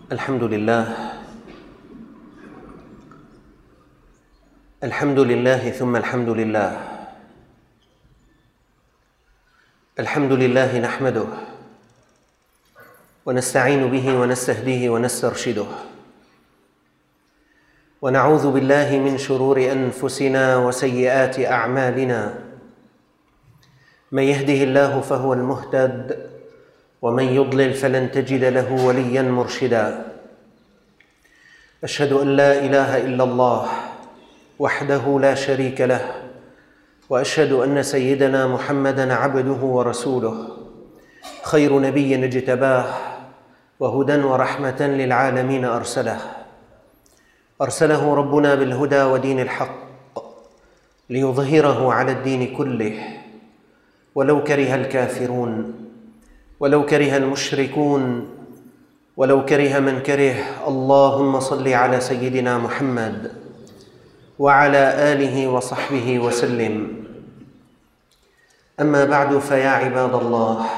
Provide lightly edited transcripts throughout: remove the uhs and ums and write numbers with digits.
الحمد لله ثم الحمد لله. الحمد لله نحمده ونستعين به ونستهديه ونسترشده، ونعوذ بالله من شرور أنفسنا وسيئات أعمالنا. من يهده الله فهو المهتد، ومن يضلل فلن تجد له وليا مرشدا. أشهد أن لا إله إلا الله وحده لا شريك له، وأشهد أن سيدنا محمدًا عبده ورسوله، خير نبي اجتباه وهدى ورحمة للعالمين أرسله ربنا بالهدى ودين الحق ليظهره على الدين كله، ولو كره الكافرون، ولو كره المشركون، ولو كره من كره. اللهم صل على سيدنا محمد وعلى آله وصحبه وسلم. أما بعد، فيا عباد الله،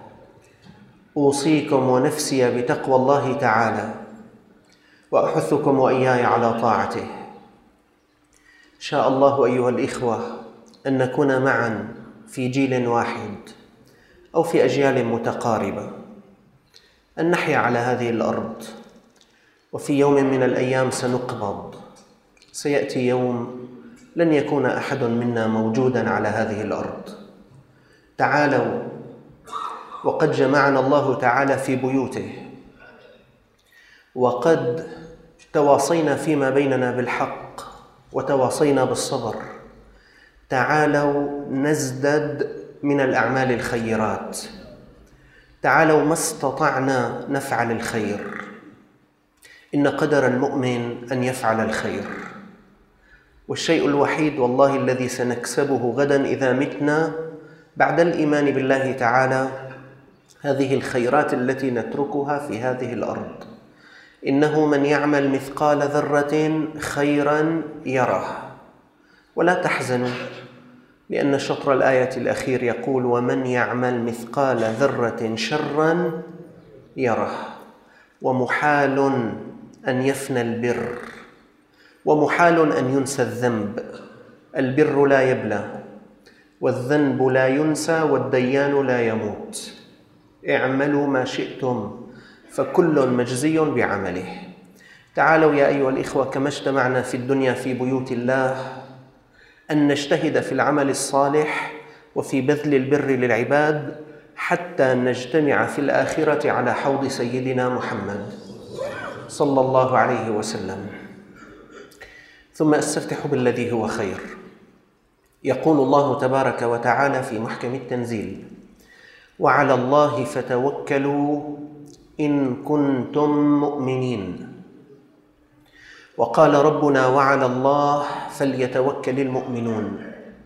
أوصيكم ونفسي بتقوى الله تعالى، وأحثكم وإياي على طاعته. شاء الله أيها الإخوة أن نكون معا في جيل واحد أو في أجيال متقاربة، أن نحيا على هذه الأرض، وفي يوم من الأيام سنقبض. سيأتي يوم لن يكون أحد منا موجوداً على هذه الأرض. تعالوا، وقد جمعنا الله تعالى في بيوته، وقد تواصينا فيما بيننا بالحق وتواصينا بالصبر. تعالوا نزدد من الأعمال الخيرات، تعالوا ما استطعنا نفعل الخير. إن قدر المؤمن أن يفعل الخير، والشيء الوحيد والله الذي سنكسبه غدا إذا متنا بعد الإيمان بالله تعالى هذه الخيرات التي نتركها في هذه الأرض. إنه من يعمل مثقال ذرة خيرا يره. ولا تحزنوا، لأن شطر الآية الأخير يقول: ومن يعمل مثقال ذرة شرا يره. ومحال أن يفنى البر، ومحال أن ينسى الذنب. البر لا يبلى، والذنب لا ينسى، والديان لا يموت. اعملوا ما شئتم فكل مجزي بعمله. تعالوا يا أيها الإخوة، كما اجتمعنا في الدنيا في بيوت الله، أن نجتهد في العمل الصالح وفي بذل البر للعباد، حتى نجتمع في الآخرة على حوض سيدنا محمد صلى الله عليه وسلم. ثم أستفتح بالذي هو خير. يقول الله تبارك وتعالى في محكم التنزيل: وعلى الله فتوكلوا إن كنتم مؤمنين. وقال ربنا: وعلى الله فليتوكل المؤمنون.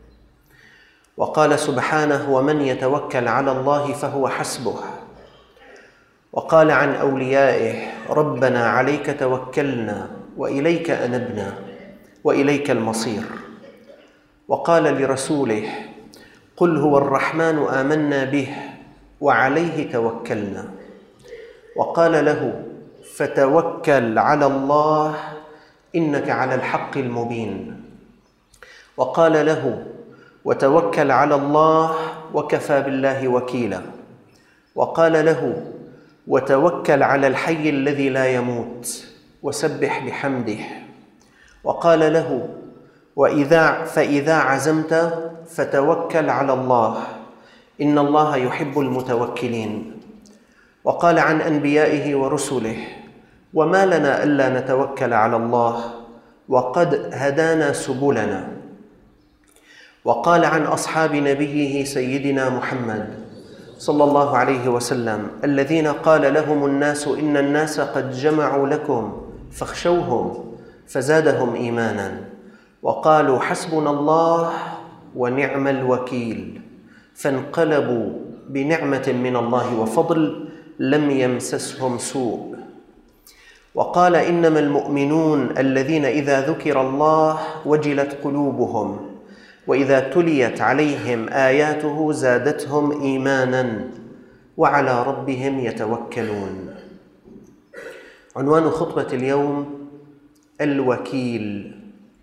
وقال سبحانه: ومن يتوكل على الله فهو حسبه. وقال عن أوليائه: ربنا عليك توكلنا وإليك أنبنا وإليك المصير. وقال لرسوله: قل هو الرحمن آمنا به وعليه توكلنا. وقال له: فتوكل على الله إنك على الحق المبين. وقال له: وتوكل على الله وكفى بالله وكيلا. وقال له: وتوكل على الحي الذي لا يموت وسبح بحمده. وقال له: فإذا عزمت فتوكل على الله إن الله يحب المتوكلين. وقال عن أنبيائه ورسله: وما لنا ألا نتوكل على الله وقد هدانا سبلنا. وقال عن أصحاب نبيه سيدنا محمد صلى الله عليه وسلم الذين قال لهم الناس إن الناس قد جمعوا لكم فاخشوهم فزادهم إيمانا، وقالوا حسبنا الله ونعم الوكيل، فانقلبوا بنعمة من الله وفضل لم يمسسهم سوء. وقال إنما المؤمنون الذين إذا ذكر الله وجلت قلوبهم وإذا تليت عليهم آياته زادتهم إيمانا وعلى ربهم يتوكلون. عنوان خطبة اليوم الوكيل.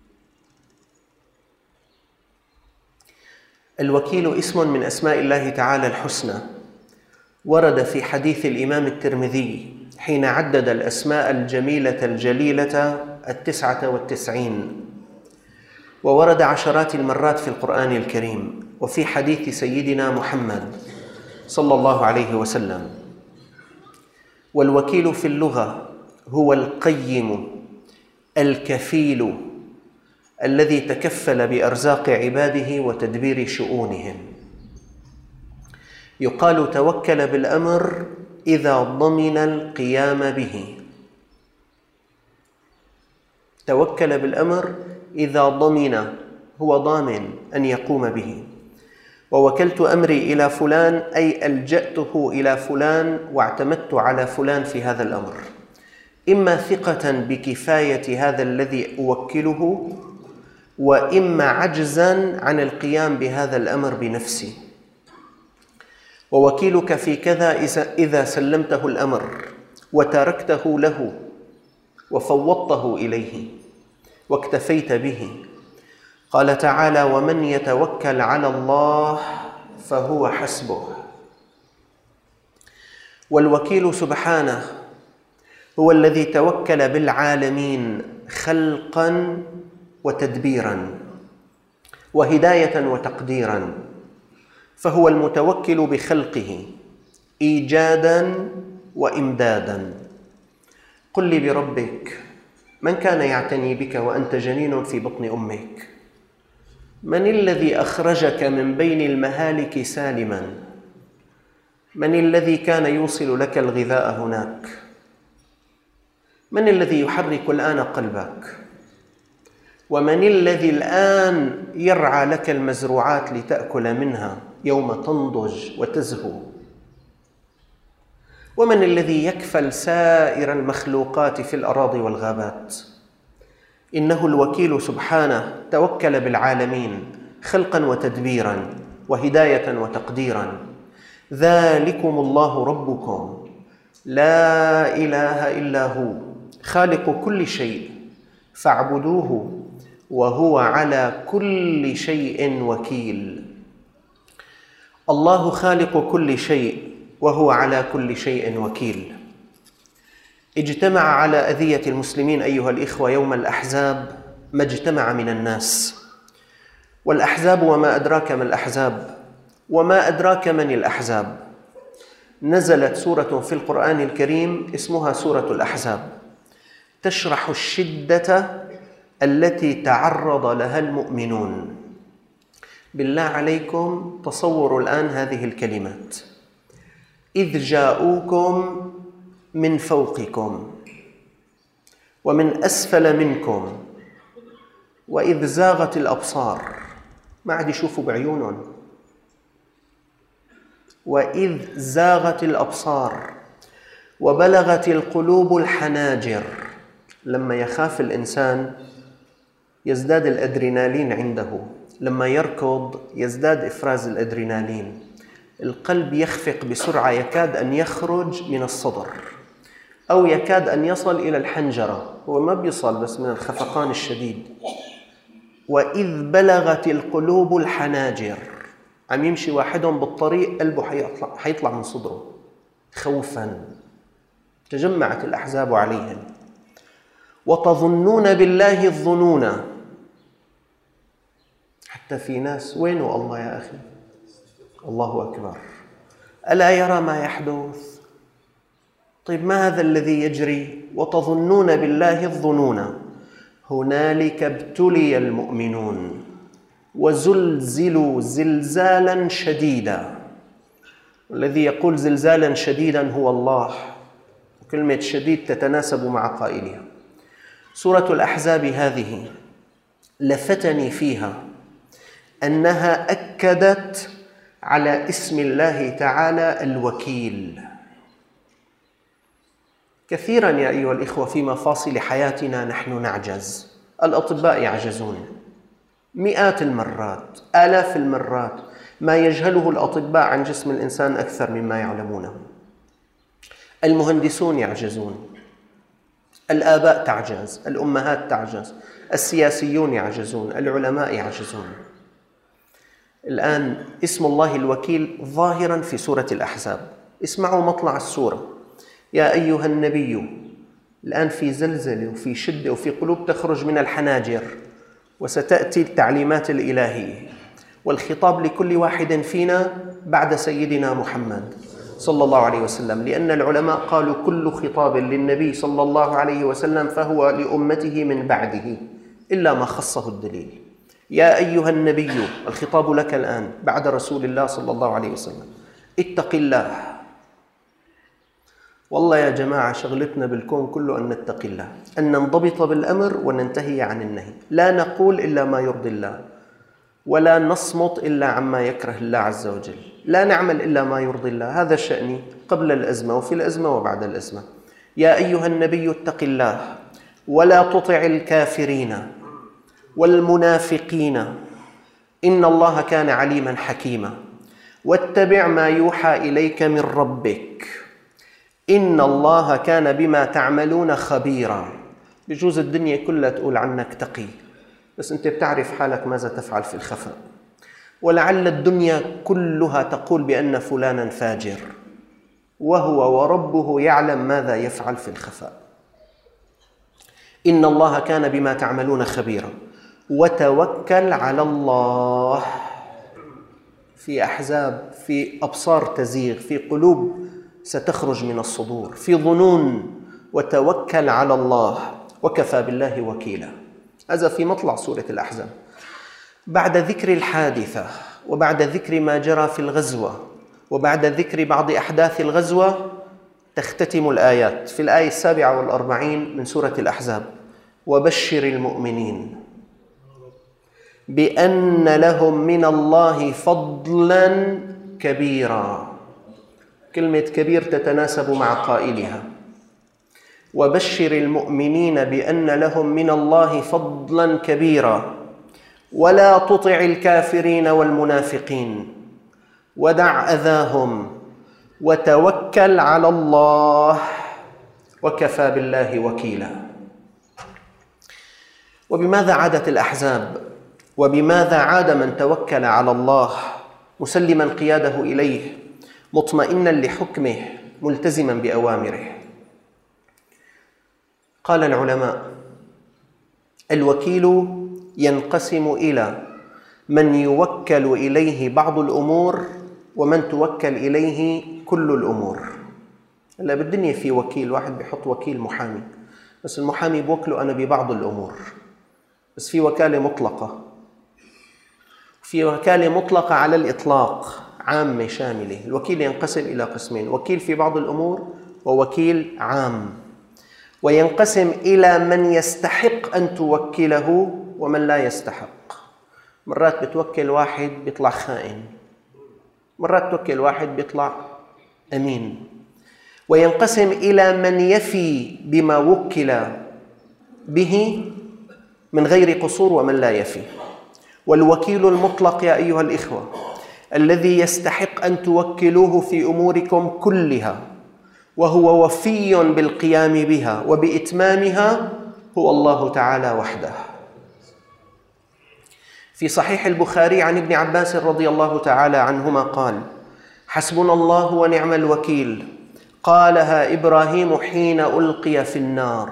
الوكيل اسم من أسماء الله تعالى الحسنى، ورد في حديث الإمام الترمذي حين عدد الأسماء الجميلة الجليلة 99، وورد عشرات المرات في القرآن الكريم وفي حديث سيدنا محمد صلى الله عليه وسلم. والوكيل في اللغة هو القيم الكفيل الذي تكفل بأرزاق عباده وتدبير شؤونهم. يقال توكل بالأمر إذا ضمن القيام به. توكل بالأمر إذا ضمن، هو ضامن أن يقوم به. ووكلت أمري إلى فلان أي ألجأته إلى فلان واعتمدت على فلان في هذا الأمر، إما ثقة بكفاية هذا الذي أوكله، وإما عجزاً عن القيام بهذا الأمر بنفسي. ووكيلك في كذا إذا سلمته الأمر وتركته له وفوضته إليه واكتفيت به. قال تعالى: ومن يتوكل على الله فهو حسبه. والوكيل سبحانه هو الذي توكل بالعالمين خلقاً وتدبيراً وهداية وتقديراً، فهو المتوكل بخلقه إيجاداً وإمداداً. قل لي بربك، من كان يعتني بك وأنت جنين في بطن أمك؟ من الذي أخرجك من بين المهالك سالماً؟ من الذي كان يوصل لك الغذاء هناك؟ من الذي يحرك الآن قلبك؟ ومن الذي الآن يرعى لك المزروعات لتأكل منها يوم تنضج وتزهو؟ ومن الذي يكفل سائر المخلوقات في الأراضي والغابات؟ إنه الوكيل سبحانه توكل بالعالمين خلقاً وتدبيراً وهداية وتقديراً. ذلكم الله ربكم لا إله إلا هو خالق كل شيء فاعبدوه وهو على كل شيء وكيل. الله خالق كل شيء وهو على كل شيء وكيل. اجتمع على أذية المسلمين أيها الإخوة يوم الأحزاب ما اجتمع من الناس. والأحزاب وما أدراك ما الأحزاب وما أدراك من الأحزاب. نزلت سورة في القرآن الكريم اسمها سورة الأحزاب، تشرح الشدة التي تعرض لها المؤمنون. بالله عليكم تصوروا الآن هذه الكلمات: إذ جاءوكم من فوقكم ومن أسفل منكم وإذ زاغت الأبصار، ما عاد يشوفوا بعيونهم، وإذ زاغت الأبصار وبلغت القلوب الحناجر. لما يخاف الإنسان يزداد الأدرينالين عنده، لما يركض يزداد إفراز الأدرينالين، القلب يخفق بسرعة يكاد أن يخرج من الصدر أو يكاد أن يصل إلى الحنجرة، هو ما بيصل بس من الخفقان الشديد. وإذ بلغت القلوب الحناجر، عم يمشي واحدهم بالطريق قلبه حيطلع من صدره خوفاً. تجمعت الأحزاب عليهم. وتظنون بالله الظنون، حتى في ناس وينه الله يا أخي؟ الله أكبر، ألا يرى ما يحدث؟ طيب ما هذا الذي يجري؟ وتظنون بالله الظنون هنالك ابتلي المؤمنون وزلزلوا زلزالا شديدا. والذي يقول زلزالا شديدا هو الله، وكلمة شديد تتناسب مع قائلها. سورة الأحزاب هذه لفتني فيها أنها أكدت على اسم الله تعالى الوكيل. كثيراً يا أيها الإخوة في مفاصل حياتنا نحن نعجز، الأطباء يعجزون مئات المرات، آلاف المرات. ما يجهله الأطباء عن جسم الإنسان أكثر مما يعلمونه. المهندسون يعجزون، الآباء تعجز، الأمهات تعجز، السياسيون يعجزون، العلماء يعجزون. الآن اسم الله الوكيل ظاهرا في سورة الأحزاب. اسمعوا مطلع السورة: يا أيها النبي. الآن في زلزلة وفي شدة وفي قلوب تخرج من الحناجر، وستأتي التعليمات الإلهية والخطاب لكل واحد فينا بعد سيدنا محمد صلى الله عليه وسلم، لأن العلماء قالوا كل خطاب للنبي صلى الله عليه وسلم فهو لأمته من بعده إلا ما خصه الدليل. يا أيها النبي، الخطاب لك الآن بعد رسول الله صلى الله عليه وسلم، اتق الله. والله يا جماعة شغلتنا بالكون كله أن نتقي الله، أن ننضبط بالأمر وننتهي عن النهي، لا نقول إلا ما يرضي الله، ولا نصمت إلا عما يكره الله عز وجل، لا نعمل إلا ما يرضي الله. هذا شأني قبل الأزمة وفي الأزمة وبعد الأزمة. يا أيها النبي اتق الله ولا تطع الكافرين والمنافقين إن الله كان عليما حكيما، واتبع ما يوحى إليك من ربك إن الله كان بما تعملون خبيرا. بجوز الدنيا كلها تقول عنك تقي، بس أنت بتعرف حالك ماذا تفعل في الخفاء، ولعل الدنيا كلها تقول بأن فلانا فاجر، وهو وربه يعلم ماذا يفعل في الخفاء. إن الله كان بما تعملون خبيرا وتوكل على الله. في أحزاب، في أبصار تزيغ، في قلوب ستخرج من الصدور، في ظنون. وتوكل على الله وكفى بالله وكيلا. هذا في مطلع سورة الأحزاب. بعد ذكر الحادثة وبعد ذكر ما جرى في الغزوة وبعد ذكر بعض أحداث الغزوة تختتم الآيات في الآية 47 من سورة الأحزاب: وبشر المؤمنين بأن لهم من الله فضلا كبيرا. كلمة كبير تتناسب مع قائلها. وبشر المؤمنين بأن لهم من الله فضلا كبيرا ولا تطع الكافرين والمنافقين ودع أذاهم وتوكل على الله وكفى بالله وكيلا. وبماذا عادت الأحزاب؟ وبماذا عاد من توكل على الله مسلما قياده إليه مطمئنا لحكمه ملتزما بأوامره؟ قال العلماء: الوكيل ينقسم إلى من يوكل إليه بعض الأمور ومن توكل إليه كل الأمور. هلا بالدنيا في وكيل واحد بيحط وكيل محامي، بس المحامي بوكله أنا ببعض الأمور، بس في وكالة مطلقة، في وكالة مطلقة على الإطلاق عامة شاملة. الوكيل ينقسم إلى قسمين: وكيل في بعض الأمور ووكيل عام. وينقسم إلى من يستحق أن توكله ومن لا يستحق. مرات بتوكل واحد بيطلع خائن، مرات توكل واحد بيطلع أمين. وينقسم إلى من يفي بما وكل به من غير قصور ومن لا يفي. والوكيل المطلق يا أيها الإخوة الذي يستحق أن توكلوه في أموركم كلها وهو وفي بالقيام بها وبإتمامها هو الله تعالى وحده. في صحيح البخاري عن ابن عباس رضي الله تعالى عنهما قال: حسبنا الله ونعم الوكيل، قالها إبراهيم حين ألقي في النار.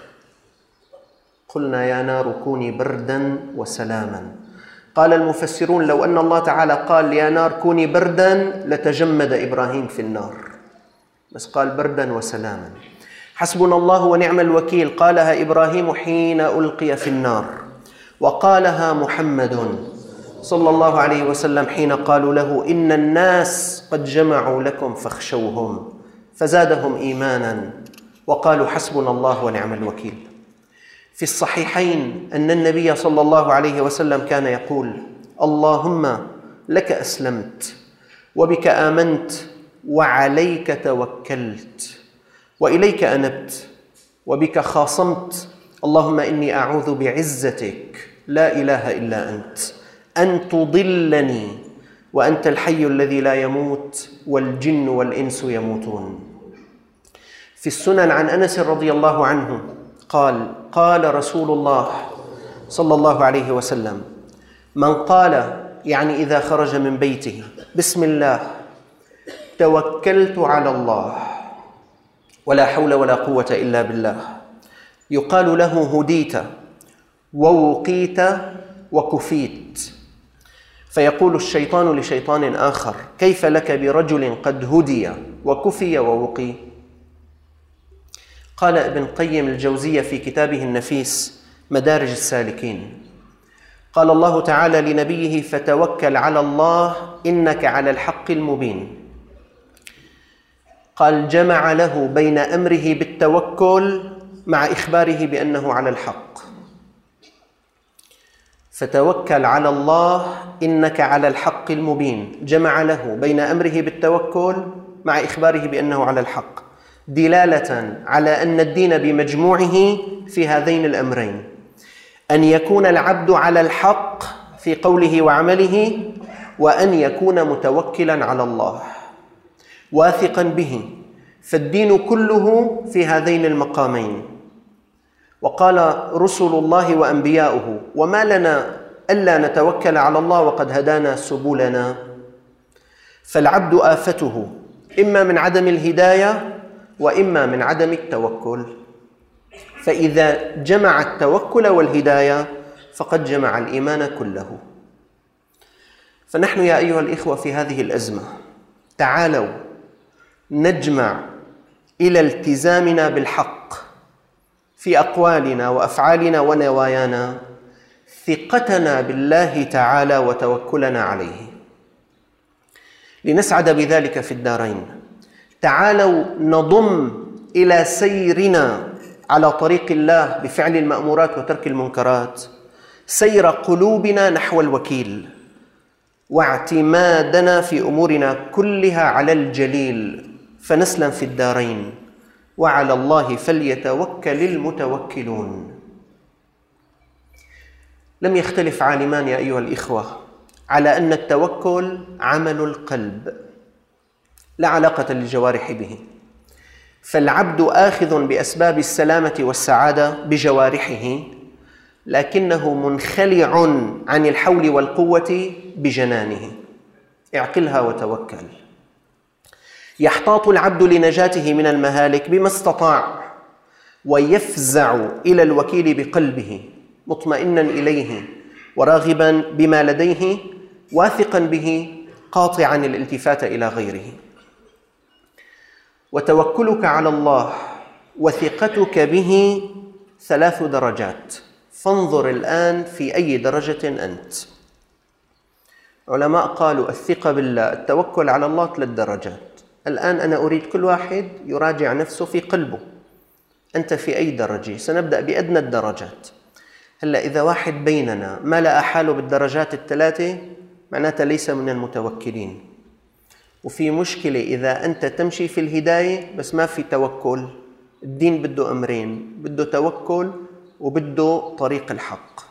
قلنا يا نار كوني بردا وسلاما. قال المفسرون: لو أن الله تعالى قال يا نار كوني بردا لتجمد إبراهيم في النار، بس قال بردا وسلاما. حسبنا الله ونعم الوكيل قالها إبراهيم حين ألقي في النار، وقالها محمد صلى الله عليه وسلم حين قالوا له: إن الناس قد جمعوا لكم فاخشوهم، فزادهم إيمانا وقالوا حسبنا الله ونعم الوكيل. في الصحيحين أن النبي صلى الله عليه وسلم كان يقول: اللهم لك أسلمت وبك آمنت وعليك توكلت وإليك أنبت وبك خاصمت، اللهم إني أعوذ بعزتك لا إله إلا أنت أن تضلني وأنت الحي الذي لا يموت والجن والإنس يموتون. في السنن عن أنس رضي الله عنه قال رسول الله صلى الله عليه وسلم: من قال، يعني إذا خرج من بيته، بسم الله توكلت على الله ولا حول ولا قوة إلا بالله، يقال له: هديت ووقيت وكفيت. فيقول الشيطان لشيطان آخر: كيف لك برجل قد هدي وكفي ووقي؟ قال ابن قيم الجوزية في كتابه النفيس مدارج السالكين، قال الله تعالى لنبيه: فتوكل على الله إنك على الحق المبين. قال جمع له بين أمره بالتوكل مع إخباره بأنه على الحق. فتوكل على الله إنك على الحق المبين، جمع له بين أمره بالتوكل مع إخباره بأنه على الحق، دلالة على أن الدين بمجموعه في هذين الأمرين: أن يكون العبد على الحق في قوله وعمله، وأن يكون متوكلا على الله واثقا به. فالدين كله في هذين المقامين. وقال رسل الله وأنبياؤه: وما لنا ألا نتوكل على الله وقد هدانا سبلنا. فالعبد آفته إما من عدم الهداية وإما من عدم التوكل، فإذا جمع التوكل والهداية فقد جمع الإيمان كله. فنحن يا أيها الإخوة في هذه الأزمة تعالوا نجمع إلى التزامنا بالحق في أقوالنا وأفعالنا ونوايانا، ثقتنا بالله تعالى وتوكلنا عليه، لنسعد بذلك في الدارين. تعالوا نضم إلى سيرنا على طريق الله بفعل المأمورات وترك المنكرات سير قلوبنا نحو الوكيل، واعتمادنا في أمورنا كلها على الجليل، فنسلم في الدارين. وعلى الله فليتوكل المتوكلون. لم يختلف عالمان يا أيها الإخوة على أن التوكل عمل القلب لا علاقة للجوارح به، فالعبد آخذ بأسباب السلامة والسعادة بجوارحه، لكنه منخلع عن الحول والقوة بجنانه. اعقلها وتوكل. يحتاط العبد لنجاته من المهالك بما استطاع، ويفزع إلى الوكيل بقلبه مطمئنا إليه وراغبا بما لديه، واثقا به، قاطعا الالتفات إلى غيره. وتوكلك على الله وثقتك به 3 درجات. فانظر الآن في أي درجة أنت. علماء قالوا الثقة بالله، التوكل على الله 3 درجات. الآن أنا أريد كل واحد يراجع نفسه في قلبه، أنت في أي درجة؟ سنبدأ بأدنى الدرجات. هلأ إذا واحد بيننا ملأ حاله بالدرجات 3 معناتها ليس من المتوكلين. وفي مشكلة إذا أنت تمشي في الهداية بس ما في توكل. الدين بده أمرين، بده توكل وبده طريق الحق.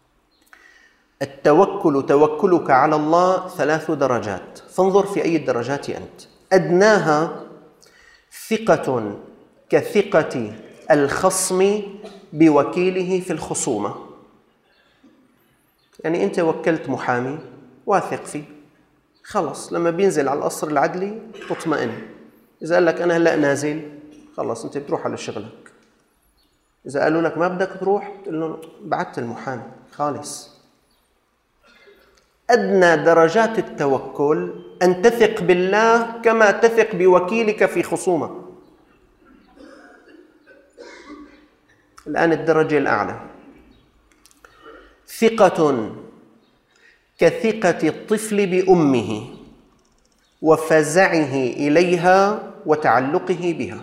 التوكل توكلك على الله 3 درجات، فانظر في أي الدرجات أنت. أدناها ثقة كثقة الخصم بوكيله في الخصومة. يعني أنت وكلت محامي واثق فيه، خلص لما بينزل على القصر العدلي تطمئن. إذا قال لك أنا هلأ نازل، خلص أنت بتروح على شغلك. إذا قالوا لك ما بدك تروح، تقول له بعت المحامي خالص. أدنى درجات التوكل أن تثق بالله كما تثق بوكيلك في خصومة. الآن الدرجة الأعلى، ثقة كثقة الطفل بأمه وفزعه إليها وتعلقه بها.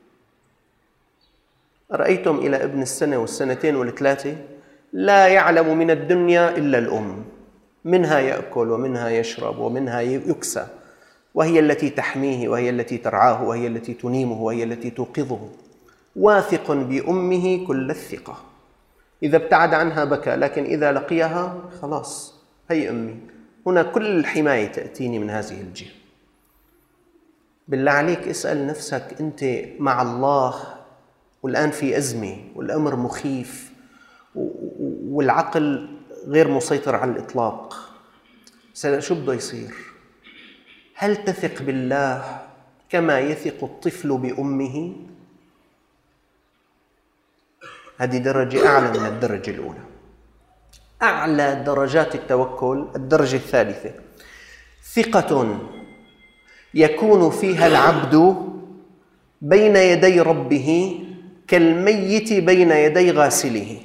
رأيتم إلى ابن السنة والسنتين والثلاثة لا يعلم من الدنيا إلا الأم، منها يأكل ومنها يشرب ومنها يكسى، وهي التي تحميه وهي التي ترعاه وهي التي تنيمه وهي التي توقظه. واثق بأمه كل الثقة، إذا ابتعد عنها بكى، لكن إذا لقيها خلاص هي أمي. هنا كل الحماية تأتيني من هذه الجهة. بالله عليك اسأل نفسك، أنت مع الله والآن في أزمة والأمر مخيف والعقل غير مسيطر على الإطلاق. شو بده يصير؟ هل تثق بالله كما يثق الطفل بأمه؟ هذه درجة أعلى من الدرجة الأولى. أعلى درجات التوكل الدرجة الثالثة، ثقة يكون فيها العبد بين يدي ربه كالميت بين يدي غاسله.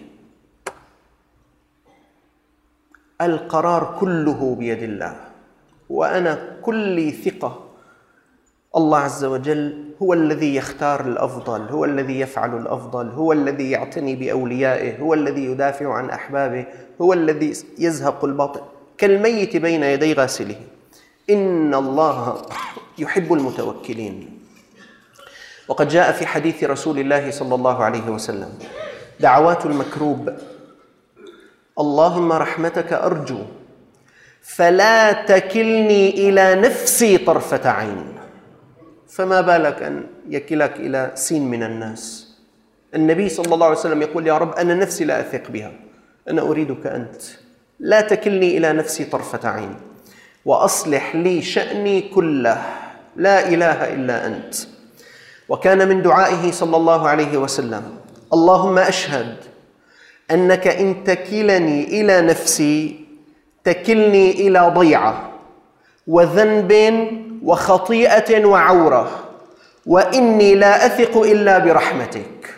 القرار كله بيد الله، وأنا كل ثقة الله عز وجل هو الذي يختار الأفضل، هو الذي يفعل الأفضل، هو الذي يعتني بأوليائه، هو الذي يدافع عن أحبابه، هو الذي يزهق الباطل، كالميت بين يدي غاسله. إن الله يحب المتوكلين. وقد جاء في حديث رسول الله صلى الله عليه وسلم دعوات المكروب: اللهم رحمتك أرجو فلا تكلني إلى نفسي طرفة عين. فما بالك أن يكلك إلى سين من الناس. النبي صلى الله عليه وسلم يقول: يا رب أنا نفسي لا أثق بها، أنا أريدك أنت، لا تكلني إلى نفسي طرفة عين، وأصلح لي شأني كله، لا إله إلا أنت. وكان من دعائه صلى الله عليه وسلم: اللهم أشهد أنك إن تكلني إلى نفسي تكلني إلى ضيعة وذنب وخطيئة وعورة، وإني لا أثق إلا برحمتك.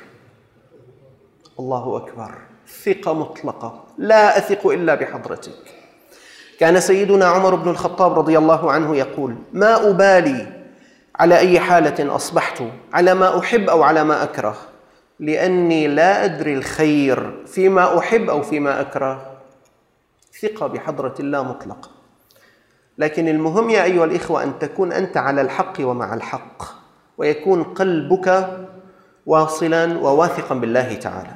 الله أكبر، ثقة مطلقة، لا أثق إلا بحضرتك. كان سيدنا عمر بن الخطاب رضي الله عنه يقول: ما أبالي على أي حالة أصبحت، على ما أحب أو على ما أكره، لأني لا أدري الخير فيما أحب أو فيما أكره. ثقة بحضرة الله مطلقة. لكن المهم يا أيها الإخوة أن تكون أنت على الحق ومع الحق، ويكون قلبك واصلا وواثقا بالله تعالى.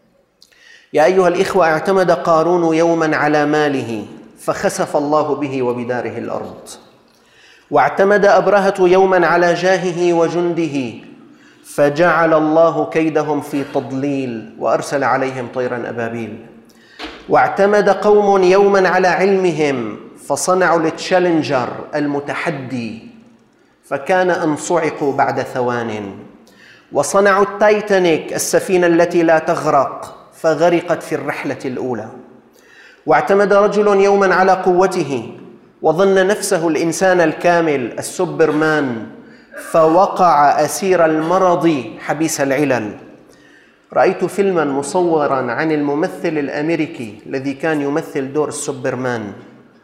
يا أيها الإخوة، اعتمد قارون يوما على ماله فخسف الله به وبداره الأرض، واعتمد أبرهة يوما على جاهه وجنده فجعل الله كيدهم في تضليل وأرسل عليهم طيرا أبابيل، واعتمد قوم يوما على علمهم فصنعوا التشالنجر المتحدي فكان أن صعقوا بعد ثوان، وصنعوا التايتانيك السفينة التي لا تغرق فغرقت في الرحلة الأولى، واعتمد رجل يوما على قوته وظن نفسه الإنسان الكامل السوبرمان فوقع أسير المرض حبيس العلل. رأيت فيلما مصورا عن الممثل الأمريكي الذي كان يمثل دور السوبرمان،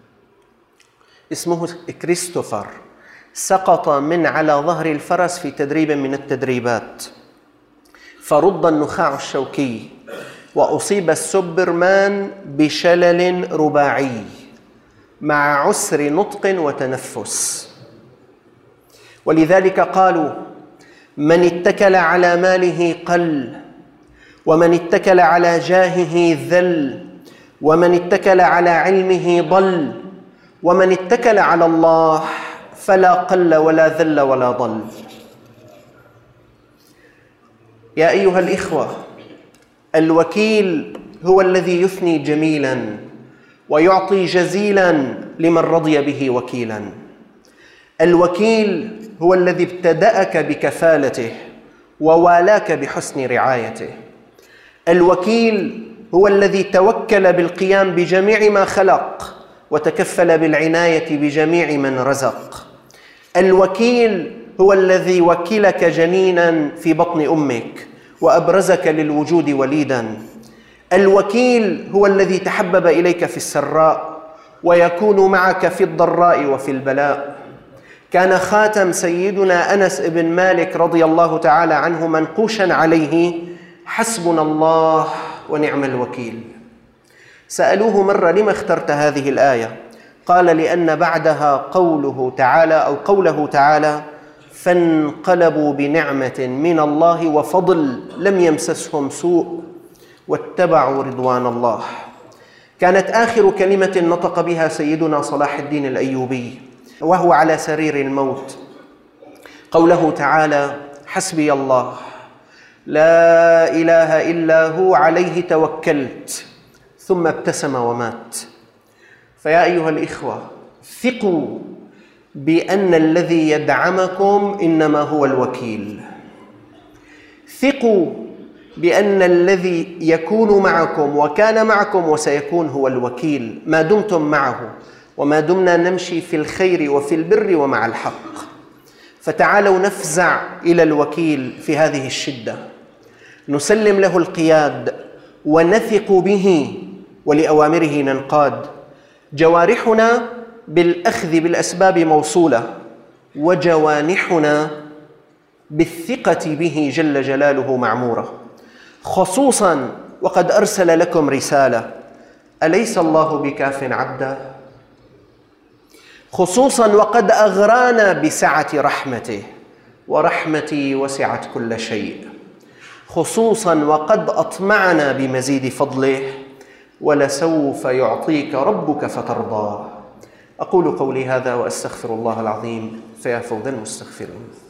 اسمه كريستوفر، سقط من على ظهر الفرس في تدريب من التدريبات فرد النخاع الشوكي، وأصيب السوبرمان بشلل رباعي مع عسر نطق وتنفس. ولذلك قالوا: من اتكل على ماله قل، ومن اتكل على جاهه ذل، ومن اتكل على علمه ضل، ومن اتكل على الله فلا قل ولا ذل ولا ضل. يا أيها الإخوة، الوكيل هو الذي يثني جميلا ويعطي جزيلا لمن رضي به وكيلا. الوكيل هو الذي ابتدأك بكفالته ووالاك بحسن رعايته. الوكيل هو الذي توكل بالقيام بجميع ما خلق وتكفل بالعناية بجميع من رزق. الوكيل هو الذي وكلك جنينا في بطن أمك وأبرزك للوجود وليدا. الوكيل هو الذي تحبب إليك في السراء ويكون معك في الضراء وفي البلاء. كان خاتم سيدنا أنس بن مالك رضي الله تعالى عنه منقوشا عليه: حسبنا الله ونعم الوكيل. سألوه مرة: لما اخترت هذه الآية؟ قال: لأن بعدها قوله تعالى: فانقلبوا بنعمة من الله وفضل لم يمسسهم سوء واتبعوا رضوان الله. كانت آخر كلمة نطق بها سيدنا صلاح الدين الأيوبي وهو على سرير الموت قوله تعالى: حسبي الله لا إله إلا هو عليه توكلت، ثم ابتسم ومات. فيا أيها الإخوة، ثقوا بأن الذي يدعمكم إنما هو الوكيل. ثقوا بأن الذي يكون معكم وكان معكم وسيكون هو الوكيل ما دمتم معه، وما دمنا نمشي في الخير وفي البر ومع الحق. فتعالوا نفزع إلى الوكيل في هذه الشدة، نسلم له القياد ونثق به ولأوامره ننقاد. جوارحنا بالأخذ بالأسباب موصولة، وجوانحنا بالثقة به جل جلاله معمورة، خصوصا وقد أرسل لكم رسالة: أليس الله بكاف عبدا؟ خصوصا وقد أغرانا بسعة رحمته، ورحمتي وسعت كل شيء. خصوصا وقد أطمعنا بمزيد فضله، ولسوف يعطيك ربك فترضى. أقول قولي هذا وأستغفر الله العظيم، فيا فوز المستغفرين.